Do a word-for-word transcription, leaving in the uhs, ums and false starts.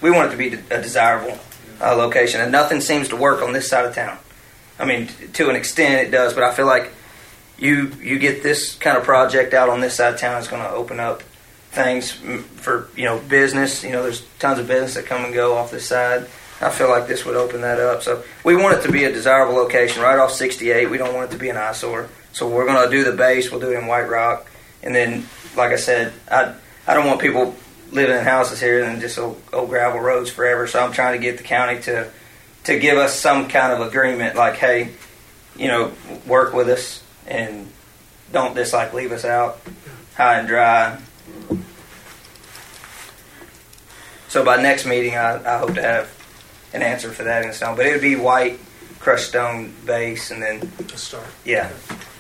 we want it to be a desirable uh, location, and nothing seems to work on this side of town. I mean, to an extent it does, but I feel like you you get this kind of project out on this side of town is going to open up things for, you know, business. You know, there's tons of business that come and go off this side. I feel like this would open that up. So we want it to be a desirable location right off sixty-eight. We don't want it to be an eyesore. So we're going to do the base. We'll do it in White Rock. And then, like I said, I I don't want people living in houses here and just old, old gravel roads forever. So I'm trying to get the county to to give us some kind of agreement, like, hey, you know, work with us and don't just like leave us out high and dry. So by next meeting, I, I hope to have an answer for that in stone. But it would be white crushed stone base, and then A start. Yeah. Okay.